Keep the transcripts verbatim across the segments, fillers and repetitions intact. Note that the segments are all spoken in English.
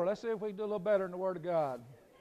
Let's see if we can do a little better in the Word of God.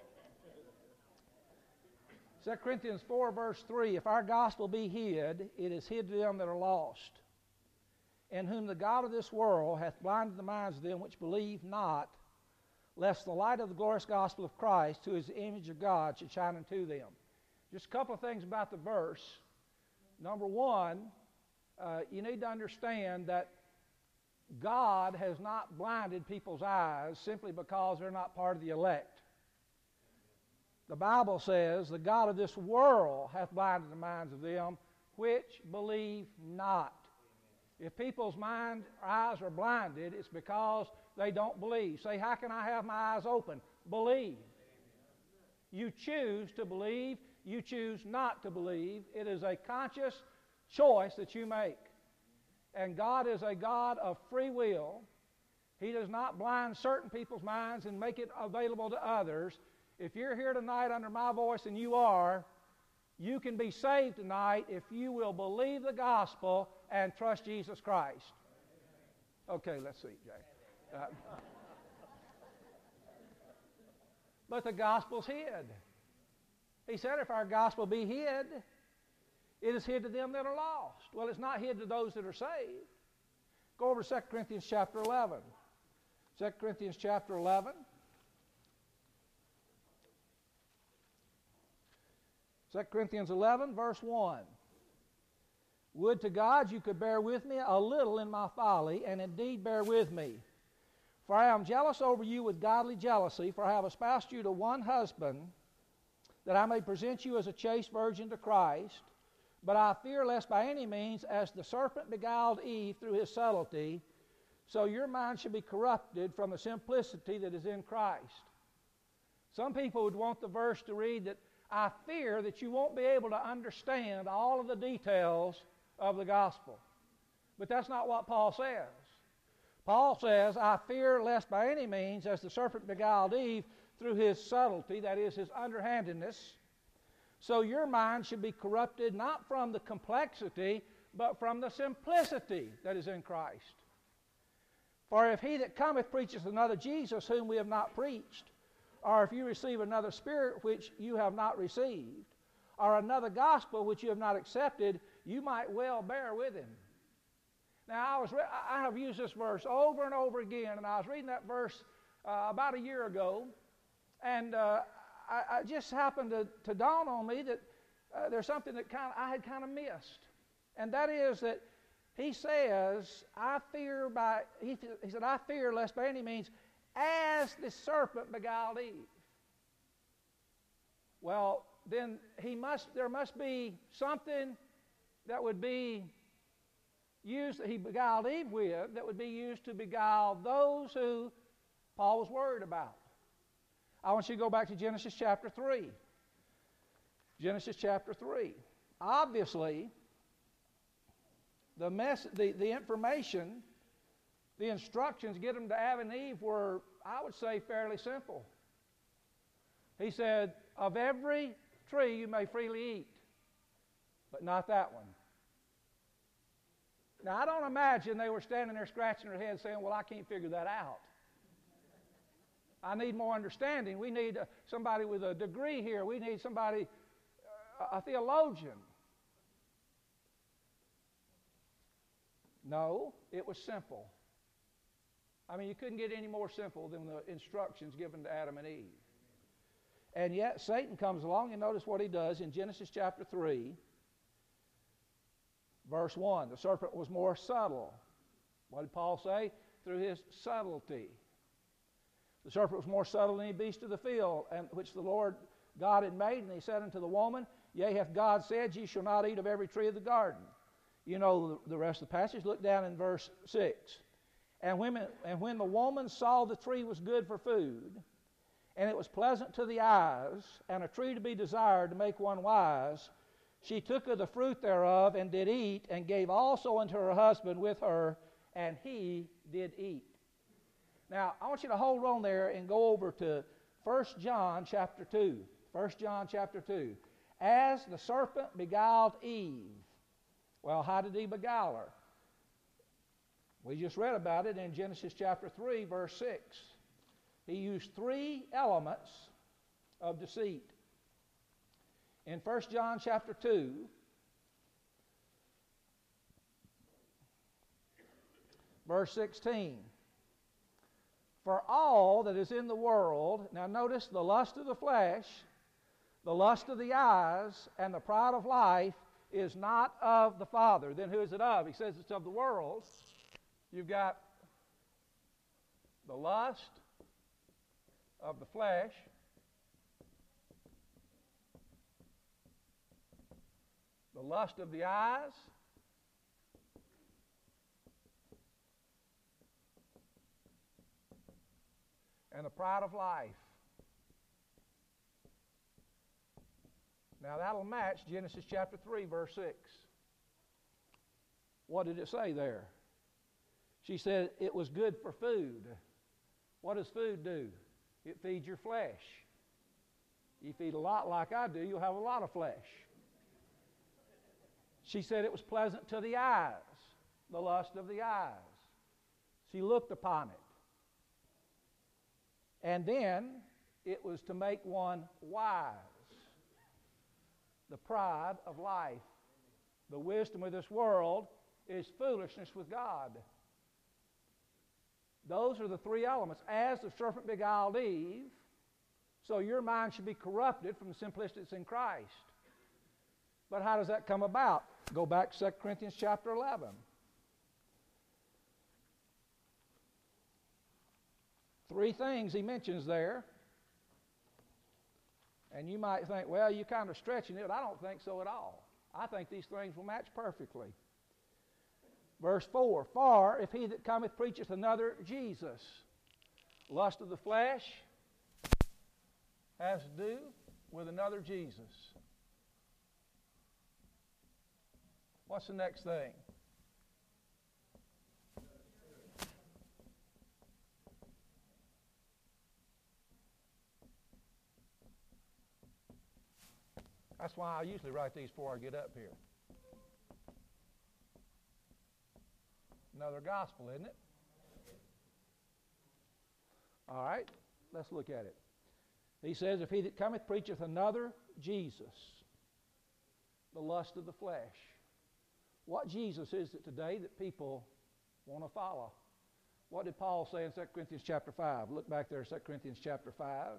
Second Corinthians four, verse three, if our gospel be hid, it is hid to them that are lost, in whom the God of this world hath blinded the minds of them which believe not, lest the light of the glorious gospel of Christ, who is the image of God, should shine unto them. Just a couple of things about the verse. Number one, uh, you need to understand that God has not blinded people's eyes simply because they're not part of the elect. The Bible says, the God of this world hath blinded the minds of them which believe not. If people's mind, eyes are blinded, it's because they don't believe. Say, how can I have my eyes open? Believe. You choose to believe. You choose not to believe. It is a conscious choice that you make. And God is a God of free will. He does not blind certain people's minds and make it available to others. If you're here tonight under my voice, and you are, you can be saved tonight if you will believe the gospel and trust Jesus Christ. Okay, let's see, Jay. Uh, but the gospel's hid. He said, if our gospel be hid, it is hid to them that are lost. Well, it's not hid to those that are saved. Go over to Second Corinthians chapter eleven. Second Corinthians chapter eleven. Second Corinthians eleven, verse one. Would to God you could bear with me a little in my folly, and indeed bear with me. For I am jealous over you with godly jealousy, for I have espoused you to one husband, that I may present you as a chaste virgin to Christ. But I fear lest by any means, as the serpent beguiled Eve through his subtlety, so your mind should be corrupted from the simplicity that is in Christ. Some people would want the verse to read that, I fear that you won't be able to understand all of the details of the gospel. But that's not what Paul says. Paul says, I fear lest by any means, as the serpent beguiled Eve through his subtlety, that is, his underhandedness, so your mind should be corrupted not from the complexity, but from the simplicity that is in Christ. For if he that cometh preacheth another Jesus, whom we have not preached, or if you receive another spirit which you have not received, or another gospel which you have not accepted, you might well bear with him. Now, I was re- I have used this verse over and over again, and I was reading that verse uh, about a year ago, and uh, I, I just happened to, to dawn on me that uh, there's something that kind of, I had kind of missed, and that is that he says, "I fear by," he, he said, "I fear lest by any means, as the serpent beguiled Eve." Well, then he must. There must be something that would be used that he beguiled Eve with that would be used to beguile those who Paul was worried about. I want you to go back to Genesis chapter three. Genesis chapter three. Obviously, the mess, the, the information, the instructions given to Adam and Eve were, I would say, fairly simple. He said, of every tree you may freely eat, but not that one. Now, I don't imagine they were standing there scratching their heads saying, well, I can't figure that out. I need more understanding. We need uh, somebody with a degree here. We need somebody, uh, a theologian. No, it was simple. I mean, you couldn't get any more simple than the instructions given to Adam and Eve. And yet Satan comes along, and notice what he does in Genesis chapter three, verse one. The serpent was more subtle. What did Paul say? Through his subtlety. The serpent was more subtle than any beast of the field, and which the Lord God had made. And he said unto the woman, Yea, hath God said, Ye shall not eat of every tree of the garden. You know the, the rest of the passage. Look down in verse six. And when, and when the woman saw the tree was good for food, and it was pleasant to the eyes, and a tree to be desired to make one wise, she took of the fruit thereof, and did eat, and gave also unto her husband with her, and he did eat. Now, I want you to hold on there and go over to First John chapter two. First John chapter two. As the serpent beguiled Eve. Well, how did he beguile her? We just read about it in Genesis chapter three, verse six. he used three elements of deceit. In First John chapter two, verse sixteen, for all that is in the world, now notice the lust of the flesh, the lust of the eyes, and the pride of life is not of the Father. Then who is it of? He says it's of the world. You've got the lust of the flesh, the lust of the eyes, and the pride of life. Now that'll match Genesis chapter three, verse six. What did it say there? She said it was good for food. What does food do? It feeds your flesh. You feed a lot like I do, you'll have a lot of flesh. She said it was pleasant to the eyes, the lust of the eyes. She looked upon it. And then it was to make one wise. The pride of life. The wisdom of this world is foolishness with God. Those are the three elements. As the serpent beguiled Eve, so your mind should be corrupted from the simplicity that's in Christ. But how does that come about? Go back to Second Corinthians chapter eleven. Three things he mentions there. And you might think, well, you're kind of stretching it. I don't think so at all. I think these things will match perfectly. Verse four, for if he that cometh preacheth another Jesus, lust of the flesh has to do with another Jesus. What's the next thing? That's why I usually write these before I get up here. Another gospel, isn't it? All right, let's look at it. He says, if he that cometh preacheth another Jesus, the lust of the flesh. What Jesus is it today that people want to follow? What did Paul say in Second Corinthians chapter five? Look back there, Second Corinthians chapter five.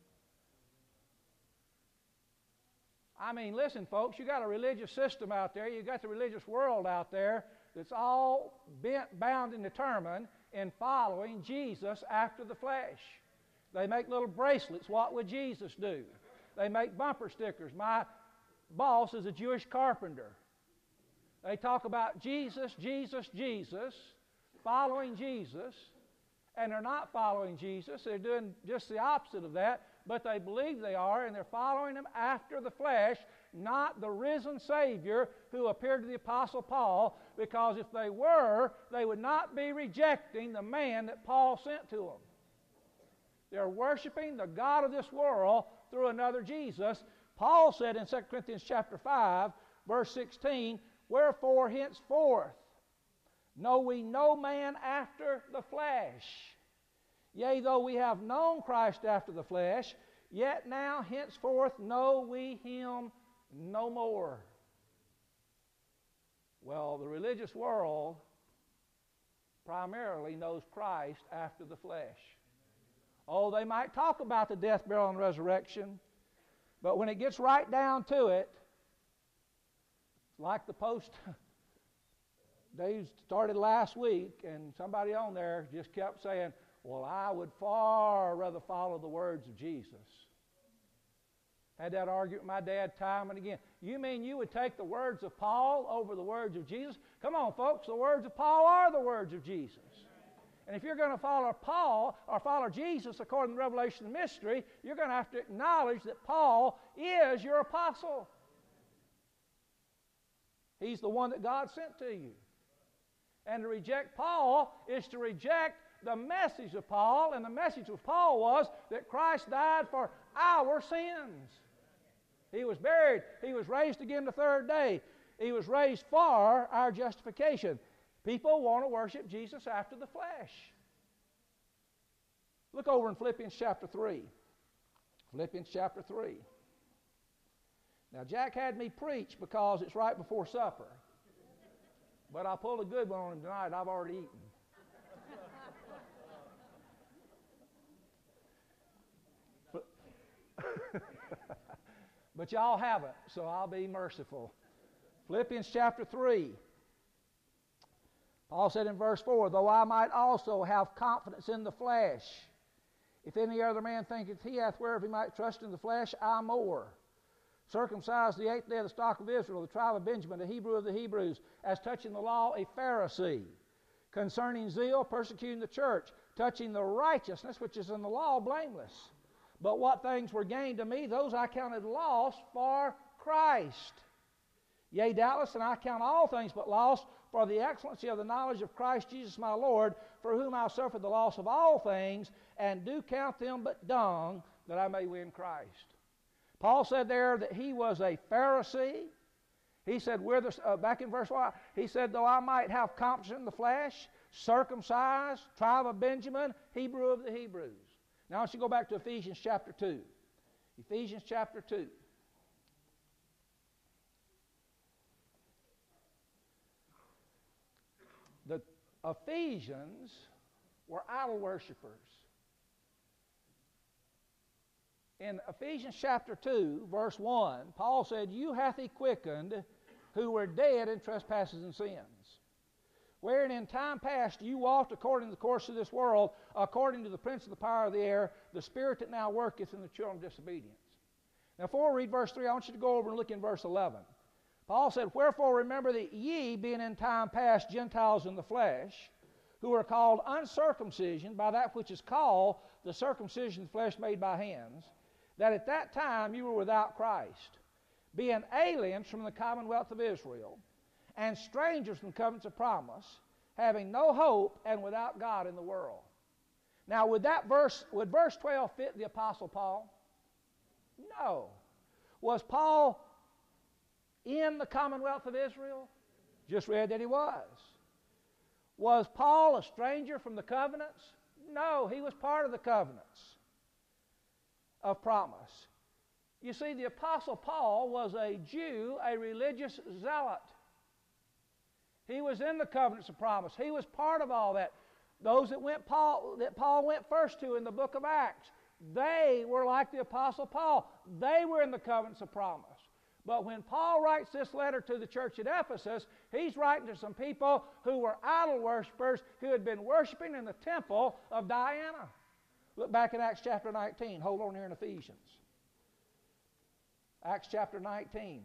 I mean, listen, folks, you got a religious system out there. You got the religious world out there that's all bent, bound, and determined in following Jesus after the flesh. They make little bracelets. What would Jesus do? They make bumper stickers. My boss is a Jewish carpenter. They talk about Jesus, Jesus, Jesus, following Jesus, and they're not following Jesus. They're doing just the opposite of that, but they believe they are, and they're following him after the flesh, not the risen Savior who appeared to the Apostle Paul, because if they were, they would not be rejecting the man that Paul sent to them. They're worshiping the God of this world through another Jesus. Paul said in Second Corinthians chapter five, verse sixteen, wherefore henceforth know we no man after the flesh. Yea, though we have known Christ after the flesh, yet now henceforth know we him no more. Well, the religious world primarily knows Christ after the flesh. Oh, they might talk about the death, burial, and resurrection, but when it gets right down to it, like the post they started last week, and somebody on there just kept saying, well, I would far rather follow the words of Jesus. Had that argument with my dad time and again. You mean you would take the words of Paul over the words of Jesus? Come on, folks, the words of Paul are the words of Jesus. And if you're going to follow Paul or follow Jesus according to the revelation of the mystery, you're going to have to acknowledge that Paul is your apostle. He's the one that God sent to you. And to reject Paul is to reject the message of Paul, and the message of Paul was that Christ died for our sins. He was buried. He was raised again the third day. He was raised for our justification. People want to worship Jesus after the flesh. Look over in Philippians chapter three. Philippians chapter three. Now, Jack had me preach because it's right before supper. But I pulled a good one on him tonight. I've already eaten. But, but y'all haven't, so I'll be merciful. Philippians chapter three. Paul said in verse four, though I might also have confidence in the flesh, if any other man thinketh he hath whereof he might trust in the flesh, I more. Circumcised the eighth day of the stock of Israel, the tribe of Benjamin, a Hebrew of the Hebrews, as touching the law, a Pharisee. Concerning zeal, persecuting the church, touching the righteousness which is in the law, blameless. But what things were gained to me, those I counted loss for Christ. Yea, doubtless, and I count all things but loss for the excellency of the knowledge of Christ Jesus my Lord, for whom I suffered the loss of all things, and do count them but dung, that I may win Christ. Paul said there that he was a Pharisee. He said, we're the, uh, back in verse one, he said, though I might have confidence in the flesh, circumcised, tribe of Benjamin, Hebrew of the Hebrews. Now I want you to go back to Ephesians chapter two. Ephesians chapter two. The Ephesians were idol worshippers. In Ephesians chapter two, verse one, Paul said, you hath he quickened who were dead in trespasses and sins, wherein in time past you walked according to the course of this world, according to the prince of the power of the air, the spirit that now worketh in the children of disobedience. Now before we read verse three, I want you to go over and look in verse eleven. Paul said, wherefore remember that ye, being in time past Gentiles in the flesh, who are called uncircumcision by that which is called the circumcision of the flesh made by hands, that at that time you were without Christ, being aliens from the commonwealth of Israel, and strangers from the covenants of promise, having no hope and without God in the world. Now, would that verse, would verse twelve fit the Apostle Paul? No. Was Paul in the commonwealth of Israel? Just read that he was. Was Paul a stranger from the covenants? No, he was part of the covenants of promise. You see, the Apostle Paul was a Jew, a religious zealot. He was in the covenants of promise. He was part of all that. Those that went Paul that Paul went first to in the book of Acts, they were like the Apostle Paul. They were in the covenants of promise. But when Paul writes this letter to the church at Ephesus, he's writing to some people who were idol worshippers who had been worshiping in the temple of Diana. Look back at Acts chapter nineteen. Hold on here in Ephesians. Acts chapter nineteen.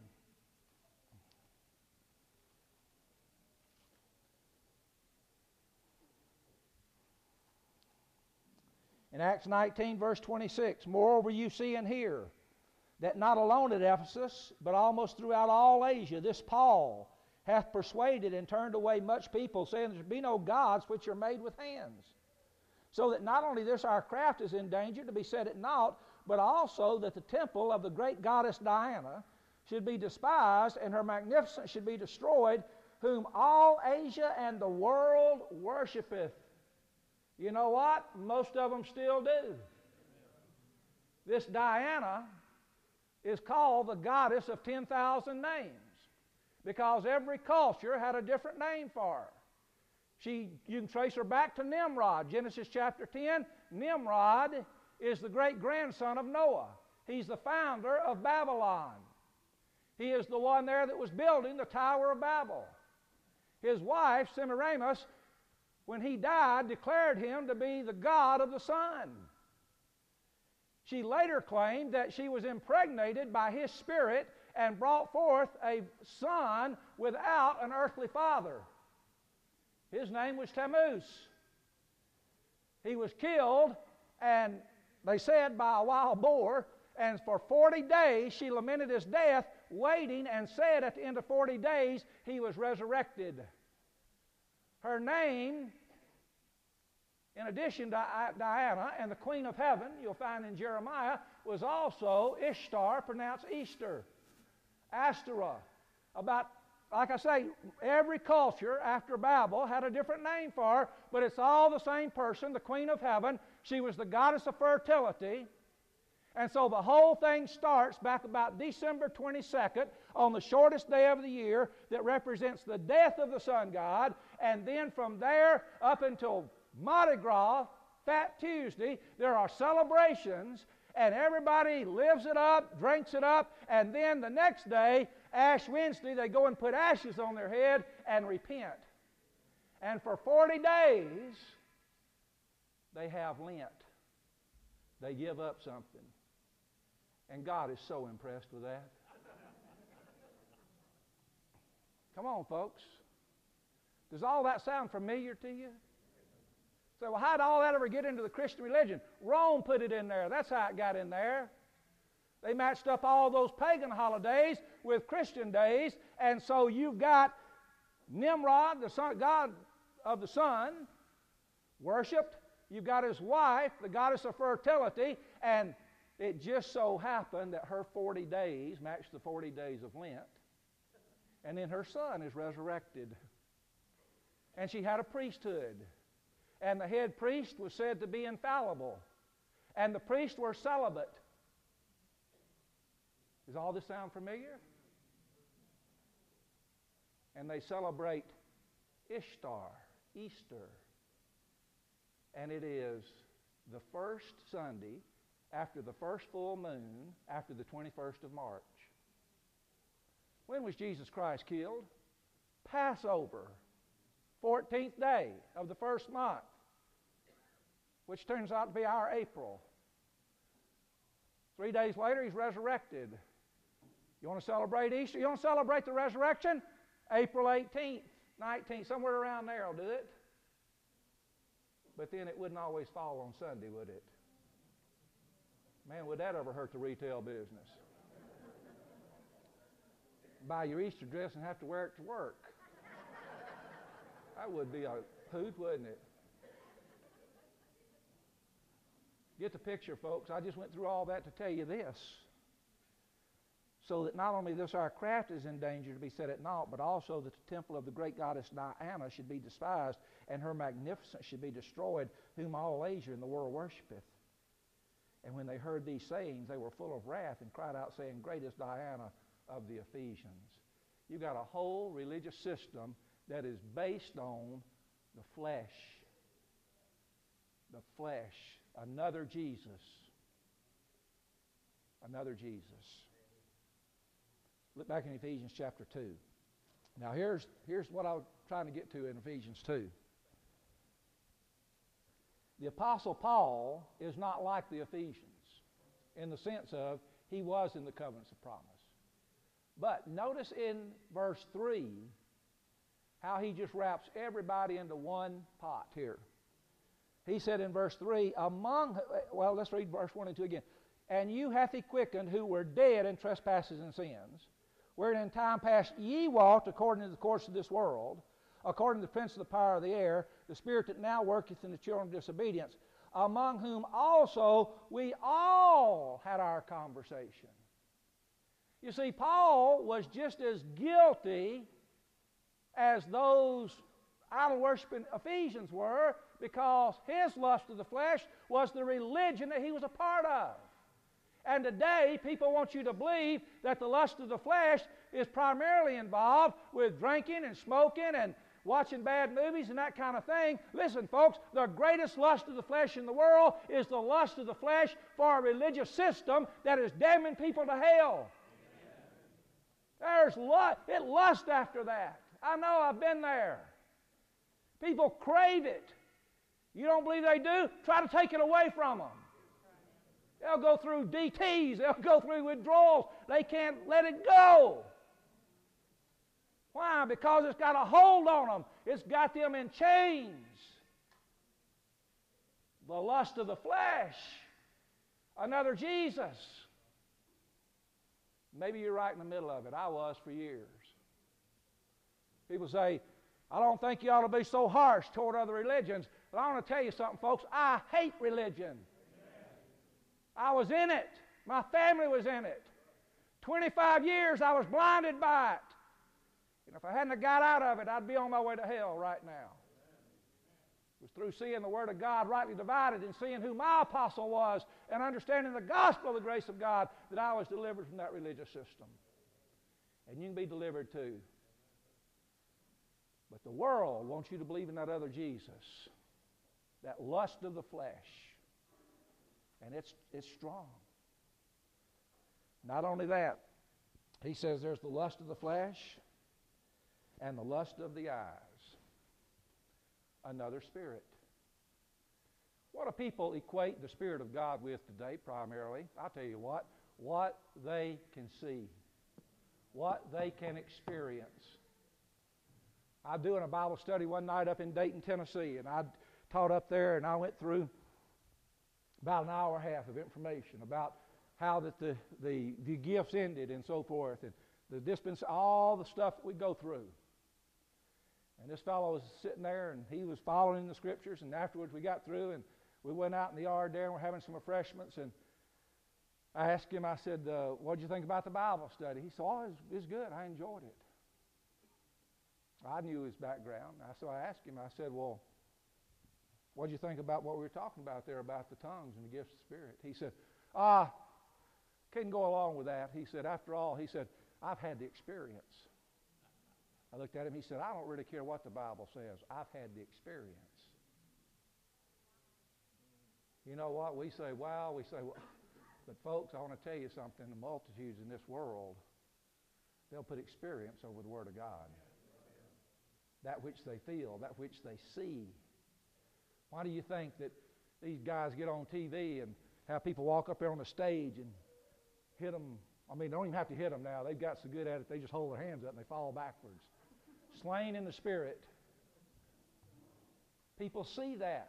In Acts nineteen, verse twenty-six, moreover you see and hear that not alone at Ephesus, but almost throughout all Asia, this Paul hath persuaded and turned away much people, saying there be no gods which are made with hands. So that not only this our craft is in danger to be set at naught, but also that the temple of the great goddess Diana should be despised, and her magnificence should be destroyed, whom all Asia and the world worshipeth. You know what? Most of them still do. This Diana is called the goddess of ten thousand names, because every culture had a different name for her. She, you can trace her back to Nimrod. Genesis chapter ten, Nimrod is the great-grandson of Noah. He's the founder of Babylon. He is the one there that was building the Tower of Babel. His wife, Semiramis, when he died, declared him to be the god of the sun. She later claimed that she was impregnated by his spirit and brought forth a son without an earthly father. His name was Tammuz. He was killed, and they said by a wild boar, and for forty days she lamented his death, waiting, and said at the end of forty days he was resurrected. Her name, in addition to Diana and the Queen of Heaven, you'll find in Jeremiah, was also Ishtar, pronounced Easter. Ashtoreth. About, like I say, every culture after Babel had a different name for her, but it's all the same person, the Queen of Heaven, She was the goddess of fertility. And so the whole thing starts back about December twenty-second on the shortest day of the year that represents the death of the sun god. And then from there up until Mardi Gras, Fat Tuesday, there are celebrations, and everybody lives it up, drinks it up, and then the next day, Ash Wednesday, they go and put ashes on their head and repent. And for forty days, they have Lent. They give up something. And God is so impressed with that. Come on, folks. Does all that sound familiar to you? So, well, how did all that ever get into the Christian religion? Rome put it in there. That's how it got in there. They matched up all those pagan holidays with Christian days, and so you've got Nimrod, the son, god of the sun, worshipped. You've got his wife, the goddess of fertility, and it just so happened that her forty days matched the forty days of Lent. And then her son is resurrected. And she had a priesthood. And the head priest was said to be infallible. And the priests were celibate. Does all this sound familiar? And they celebrate Ishtar, Easter. And it is the first Sunday after the first full moon, after the twenty-first of March. When was Jesus Christ killed? Passover, fourteenth day of the first month, which turns out to be our April. Three days later, he's resurrected. You want to celebrate Easter? You want to celebrate the resurrection? April eighteenth, nineteenth, somewhere around there will do it. But then it wouldn't always fall on Sunday, would it? Man, would that ever hurt the retail business? Buy your Easter dress and have to wear it to work. That would be a hoot, wouldn't it? Get the picture, folks. I just went through all that to tell you this. So that not only this our craft is in danger to be set at naught, but also that the temple of the great goddess Diana should be despised, and her magnificence should be destroyed, whom all Asia and the world worshipeth. And when they heard these sayings, they were full of wrath and cried out, saying, Great is Diana of the Ephesians. You've got a whole religious system that is based on the flesh. The flesh. Another Jesus. Another Jesus. Look back in Ephesians chapter two. Now here's, here's what I was trying to get to in Ephesians two. The Apostle Paul is not like the Ephesians in the sense of he was in the covenants of promise. But notice in verse three how he just wraps everybody into one pot here. He said in verse three, among, well, let's read verse one and two again. And you hath he quickened who were dead in trespasses and sins, wherein in time past ye walked according to the course of this world, according to the prince of the power of the air, the spirit that now worketh in the children of disobedience, among whom also we all had our conversation. You see, Paul was just as guilty as those idol-worshiping Ephesians were, because his lust of the flesh was the religion that he was a part of. And today, people want you to believe that the lust of the flesh is primarily involved with drinking and smoking and watching bad movies and that kind of thing. Listen, folks, the greatest lust of the flesh in the world is the lust of the flesh for a religious system that is damning people to hell. There's lust, it lusts after that. I know, I've been there. People crave it. You don't believe they do? Try to take it away from them. They'll go through D Ts. They'll go through withdrawals. They can't let it go. Why? Because it's got a hold on them. It's got them in chains. The lust of the flesh. Another Jesus. Maybe you're right in the middle of it. I was for years. People say, I don't think you ought to be so harsh toward other religions. But I want to tell you something, folks. I hate religion. I was in it. My family was in it. twenty-five years I was blinded by it. And if I hadn't got out of it, I'd be on my way to hell right now. It was through seeing the Word of God rightly divided and seeing who my apostle was and understanding the gospel of the grace of God that I was delivered from that religious system. And you can be delivered too. But the world wants you to believe in that other Jesus, that lust of the flesh. And it's, it's strong. Not only that, he says there's the lust of the flesh and the lust of the eyes. Another spirit. What do people equate the Spirit of God with today primarily? I'll tell you what. What they can see. What they can experience. I was doing a Bible study one night up in Dayton, Tennessee, and I taught up there, and I went through about an hour and a half of information about how that the, the, the gifts ended and so forth, and the dispense, all the stuff that we go through. And this fellow was sitting there, and he was following the Scriptures, and afterwards we got through, and we went out in the yard there, and we're having some refreshments, and I asked him, I said, uh, what did you think about the Bible study? He said, oh, it was, it was good. I enjoyed it. I knew his background. So I asked him, I said, well, what did you think about what we were talking about there about the tongues and the gifts of the Spirit? He said, ah, couldn't go along with that. He said, after all, he said, I've had the experience. I looked at him, he said, I don't really care what the Bible says. I've had the experience. You know what? We say, wow, we say, well, but folks, I want to tell you something. The multitudes in this world, they'll put experience over the Word of God. That which they feel, that which they see. Why do you think that these guys get on T V and have people walk up there on the stage and hit them? I mean, they don't even have to hit them now. They've got so good at it, they just hold their hands up and they fall backwards. Slain in the Spirit. People see that.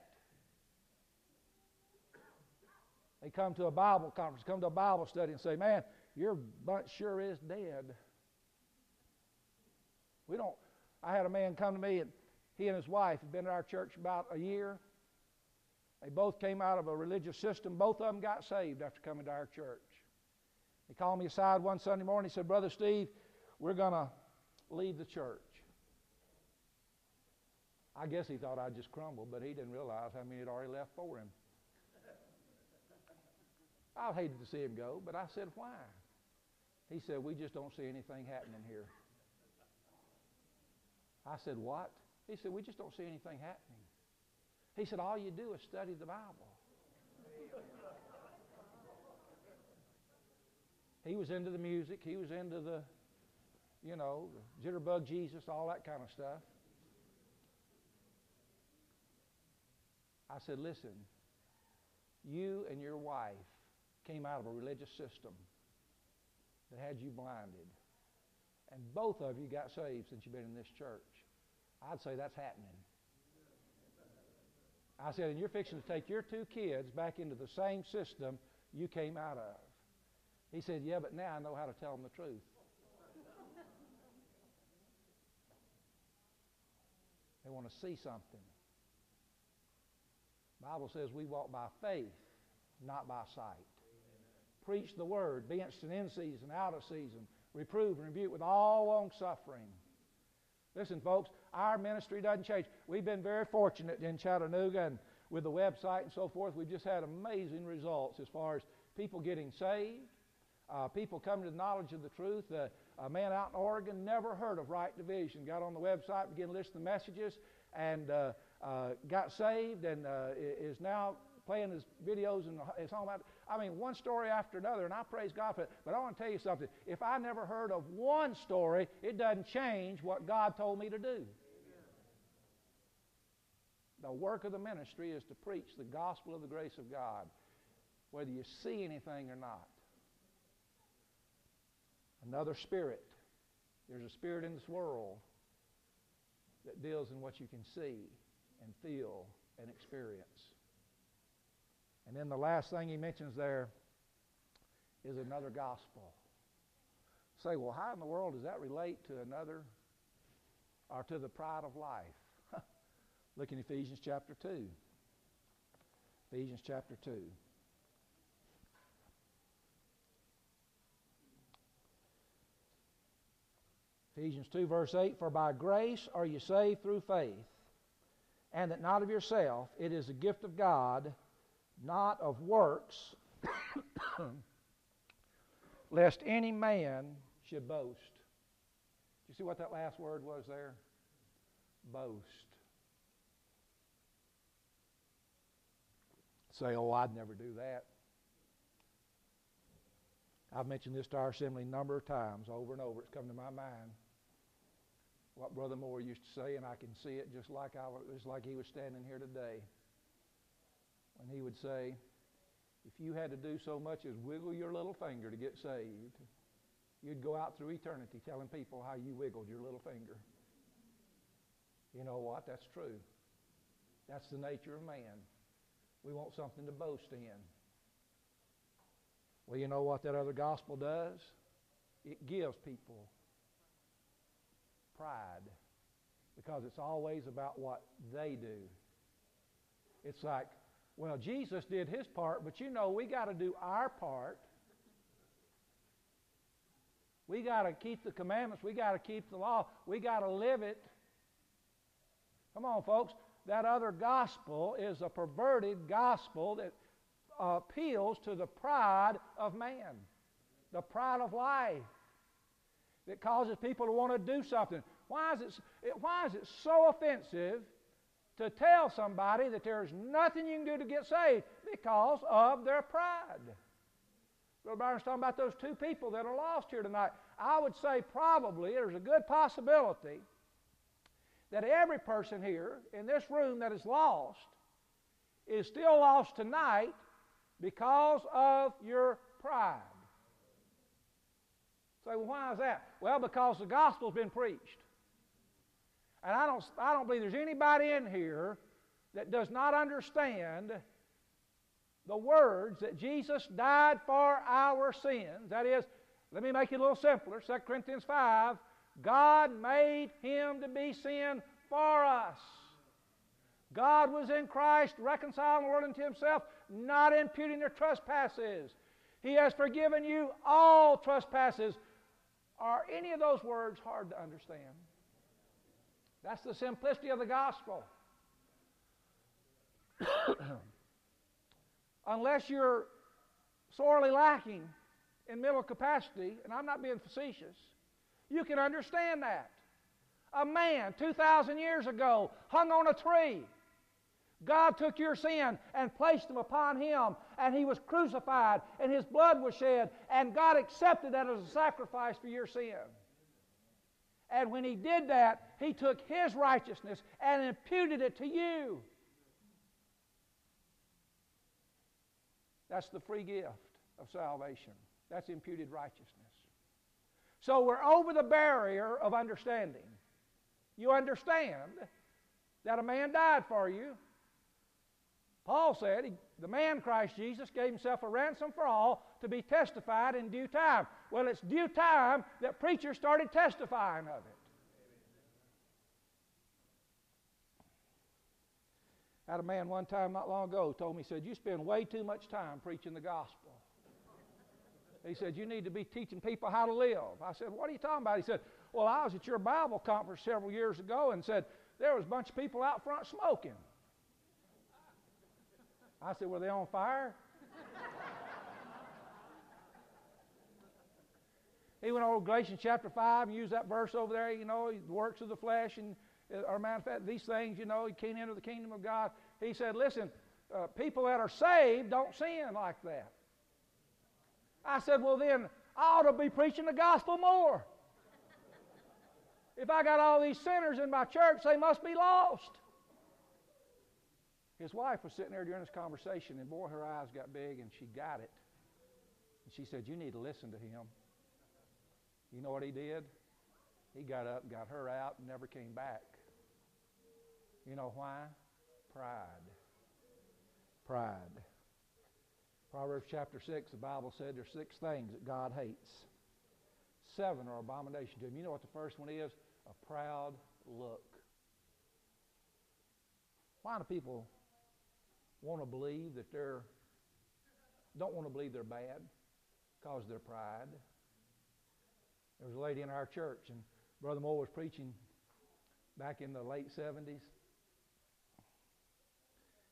They come to a Bible conference, come to a Bible study and say, man, your bunch sure is dead. We don't... I had a man come to me, and he and his wife had been at our church about a year. They both came out of a religious system. Both of them got saved after coming to our church. He called me aside one Sunday morning. He said, Brother Steve, we're going to leave the church. I guess he thought I'd just crumble, but he didn't realize how many had already left for him. I hated to see him go, but I said, why? He said, we just don't see anything happening here. I said, what? He said, we just don't see anything happening. He said, all you do is study the Bible. He was into the music. He was into the, you know, the jitterbug Jesus, all that kind of stuff. I said, listen, you and your wife came out of a religious system that had you blinded. And both of you got saved since you've been in this church. I'd say that's happening. I said, and you're fixing to take your two kids back into the same system you came out of. He said, yeah, but now I know how to tell them the truth. They want to see something. The Bible says we walk by faith, not by sight. Preach the word, be instant in season, out of season. Reprove and rebuke with all long suffering. Listen, folks, our ministry doesn't change. We've been very fortunate in Chattanooga and with the website and so forth. We've just had amazing results as far as people getting saved, uh, people coming to the knowledge of the truth. Uh, a man out in Oregon never heard of Right Division. Got on the website, began to listen to messages, and uh, uh, got saved, and uh, is now playing his videos and his home. I mean, one story after another, and I praise God for it. But I want to tell you something. If I never heard of one story, it doesn't change what God told me to do. Amen. The work of the ministry is to preach the gospel of the grace of God, whether you see anything or not. Another spirit. There's a spirit in this world that deals in what you can see and feel and experience. And then the last thing he mentions there is another gospel. Say, well, how in the world does that relate to another or to the pride of life? Look in Ephesians chapter two. Ephesians chapter two. Ephesians two verse eight, for by grace are you saved through faith, and that not of yourself. It is a gift of God, not of works, lest any man should boast. Do you see what that last word was there? Boast. Say, oh, I'd never do that. I've mentioned this to our assembly a number of times, over and over. It's come to my mind. What Brother Moore used to say, and I can see it just like I was, just like he was standing here today. When he would say, if you had to do so much as wiggle your little finger to get saved, you'd go out through eternity telling people how you wiggled your little finger. You know what? That's true. That's the nature of man. We want something to boast in. Well, you know what that other gospel does? It gives people pride, because it's always about what they do. It's like, well, Jesus did his part, but you know, we got to do our part. We got to keep the commandments. We got to keep the law. We got to live it. Come on, folks. That other gospel is a perverted gospel that uh, appeals to the pride of man, the pride of life, that causes people to want to do something. Why is it, why is it so offensive to tell somebody that there's nothing you can do to get saved? Because of their pride. Brother Byron's talking about those two people that are lost here tonight. I would say probably there's a good possibility that every person here in this room that is lost is still lost tonight because of your pride. Say, well, why is that? Well, because the gospel's been preached. And I don't, I don't believe there's anybody in here that does not understand the words that Jesus died for our sins. That is, let me make it a little simpler. Second Corinthians five, God made him to be sin for us. God was in Christ, reconciling the world unto himself, not imputing their trespasses. He has forgiven you all trespasses. Are any of those words hard to understand? That's the simplicity of the gospel. Unless you're sorely lacking in mental capacity, and I'm not being facetious, you can understand that. A man two thousand years ago hung on a tree. God took your sin and placed them upon him, and he was crucified, and his blood was shed, and God accepted that as a sacrifice for your sin. And when he did that, he took his righteousness and imputed it to you. That's the free gift of salvation. That's imputed righteousness. So we're over the barrier of understanding. You understand that a man died for you. Paul said, he, the man Christ Jesus gave himself a ransom for all to be testified in due time. Well, it's due time that preachers started testifying of it. I had a man one time not long ago told me, he said, you spend way too much time preaching the gospel. He said, you need to be teaching people how to live. I said, what are you talking about? He said, well, I was at your Bible conference several years ago and said, there was a bunch of people out front smoking. I said, were they on fire? He went over Galatians chapter five and used that verse over there, you know, the works of the flesh and are manifest. These things, you know, you can't enter the kingdom of God. He said, listen, uh, people that are saved don't sin like that. I said, well then, I ought to be preaching the gospel more. If I got all these sinners in my church, they must be lost. His wife was sitting there during this conversation, and boy, her eyes got big, and she got it. And she said, you need to listen to him. You know what he did? He got up, got her out, and never came back. You know why? Pride. Pride. Proverbs chapter six, the Bible said there's six things that God hates. Seven are abomination to him. You know what the first one is? A proud look. Why do people want to believe that they're, don't want to believe they're bad? Because of their pride. There was a lady in our church, and Brother Moore was preaching back in the late seventies.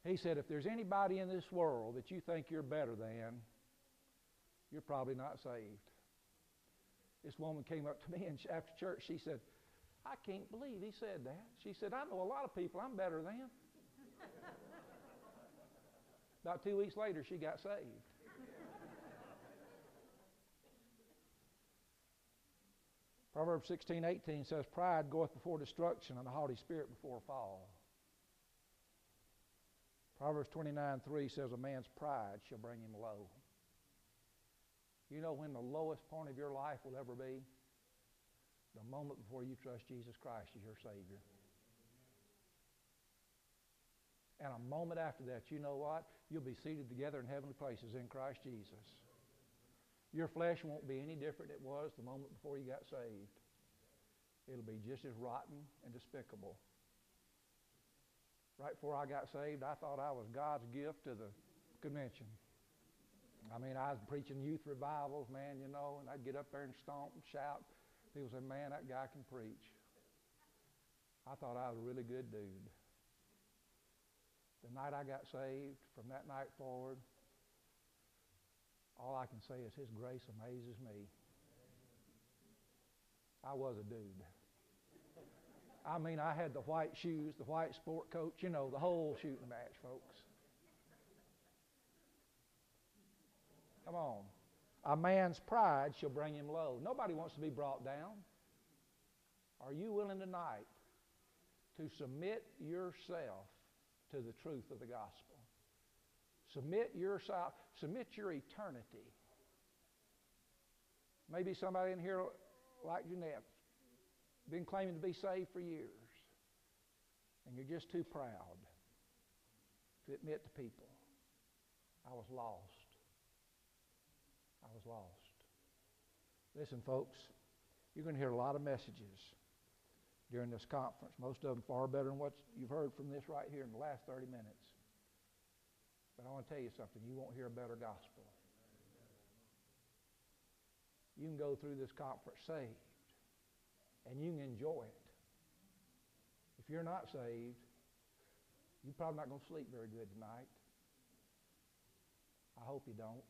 He said, if there's anybody in this world that you think you're better than, you're probably not saved. This woman came up to me and after church, she said, I can't believe he said that. She said, I know a lot of people I'm better than. About two weeks later, she got saved. Proverbs sixteen eighteen says, pride goeth before destruction, and a haughty spirit before a fall. Proverbs twenty-nine three says, a man's pride shall bring him low. You know when the lowest point of your life will ever be? The moment before you trust Jesus Christ as your Savior. And a moment after that, you know what? You'll be seated together in heavenly places in Christ Jesus. Your flesh won't be any different than it was the moment before you got saved. It'll be just as rotten and despicable. Right before I got saved, I thought I was God's gift to the convention. I mean, I was preaching youth revivals, man, you know, and I'd get up there and stomp and shout. People say, man, that guy can preach. I thought I was a really good dude. The night I got saved, from that night forward, all I can say is His grace amazes me. I was a dude. I mean, I had the white shoes, the white sport coat, you know, the whole shooting match, folks. Come on. A man's pride shall bring him low. Nobody wants to be brought down. Are you willing tonight to submit yourself to the truth of the gospel? Submit yourself, submit your eternity. Maybe somebody in here like Jeanette, been claiming to be saved for years, and you're just too proud to admit to people, I was lost. I was lost. Listen, folks, you're going to hear a lot of messages during this conference, most of them far better than what you've heard from this right here in the last thirty minutes. But I want to tell you something, you won't hear a better gospel. You can go through this conference saved, and you can enjoy it. If you're not saved, you're probably not going to sleep very good tonight. I hope you don't.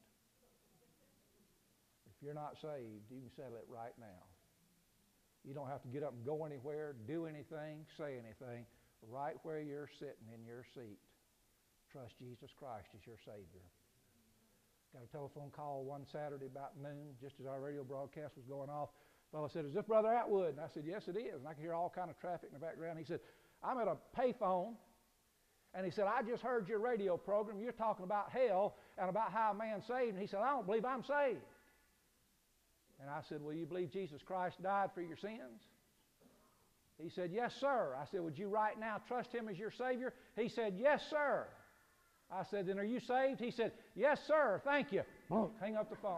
If you're not saved, you can settle it right now. You don't have to get up and go anywhere, do anything, say anything. Right where you're sitting in your seat, trust Jesus Christ as your Savior. Got a telephone call one Saturday about noon, just as our radio broadcast was going off. The fellow said, is this Brother Atwood? And I said, yes, it is. And I could hear all kind of traffic in the background. He said, I'm at a payphone. And he said, I just heard your radio program. You're talking about hell and about how a man's saved. And he said, I don't believe I'm saved. And I said, well, you believe Jesus Christ died for your sins? He said, yes, sir. I said, would you right now trust Him as your Savior? He said, yes, sir. I said, then are you saved? He said, yes, sir, thank you. Hang up the phone.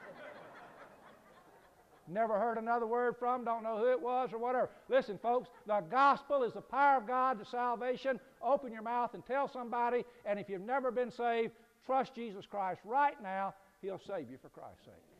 Never heard another word from him, don't know who it was or whatever. Listen, folks, the gospel is the power of God to salvation. Open your mouth and tell somebody, and if you've never been saved, trust Jesus Christ right now. He'll save you for Christ's sake.